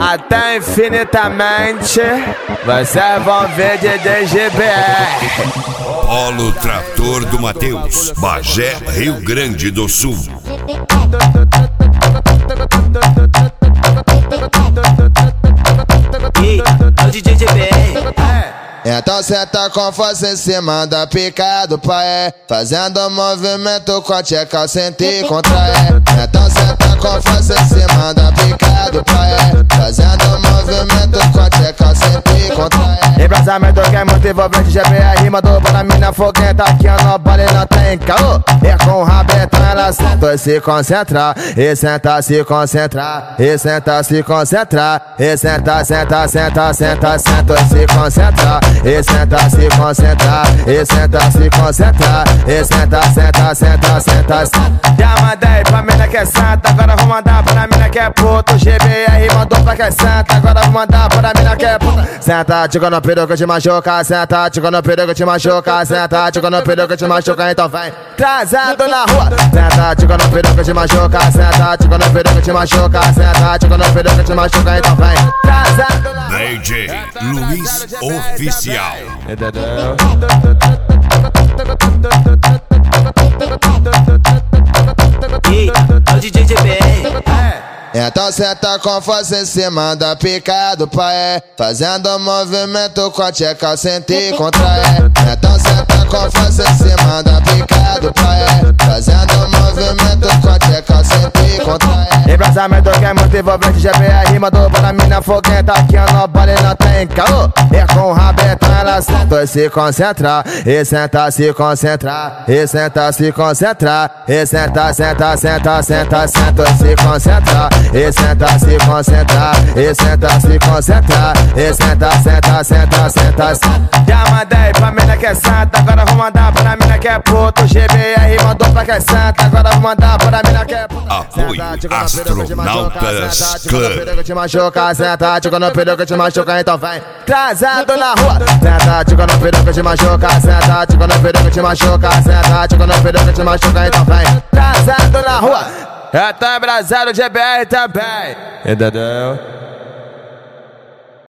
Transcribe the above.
até infinitamente. Vocês vão ver de DGBR. Polo Trator do Mateus, Bagé, Rio Grande do Sul. É o DJ GBR. Então senta com força em cima da pica do pai, fazendo movimento com a tcheca sem te contrair. Então senta com força em cima da pica do pai, fazendo movimento com a tcheca sem te contrair. Embrasamento que é muito envolvente, GBR mandou para mina foguenta, aqui no baile não tem caô. É com o rabetão ela senta e se concentra, e senta, se concentrar, e senta, se concentrar, e senta, senta, senta, senta, senta e se concentrar. E senta, se concentrar, e senta, se concentrar, e senta, senta, senta, senta. Já mandei pra mina que é santa, agora vou mandar pra mina que é puto. GBR mandou pra que é santa, agora vou mandar pra mina que é puta. Senta, tico no peru que te machuca, senta, tico no peru que te machuca, senta, tico no peru que te machuca, então vem trazendo na rua. Senta, tico no peru que te machuca, senta, tico no peru que te machuca, senta, tico no peru que te machuca, então vem trazendo na rua. DJ Luiz Oficial. É o DJ GBR. Então senta com força em cima da pica do pai, fazendo movimento com a tcheca sem te contrair. Então senta com força em cima da pica do pai, fazendo movimento com a tcheca sem te contrair. Embrasamento que é muito envolvente, GBR mandou para mina foguenta, aqui no baile não tem caô. É com o rabetão ela senta e se concentrar, e senta, se concentrar, e senta, se concentrar, e senta, senta, senta, senta, senta e se concentrar. E senta, se concentrar, e senta, se concentrar, e senta, senta, senta, senta. Já mandei pra mina que é santa, agora vou mandar pra mina que é puto. GBR mandou pra que é santa, agora vou mandar pra mina que é puto. Apoio Astronautas Club. Te machuca, senta, tico no peru que te machuca, então vem trazendo na rua. Senta, tico no peru que te machuca, senta, tico no peru que te machuca, senta, tico no peru que te machuca, então vem trazendo na rua. É tá embrasado de GBR também, entendeu?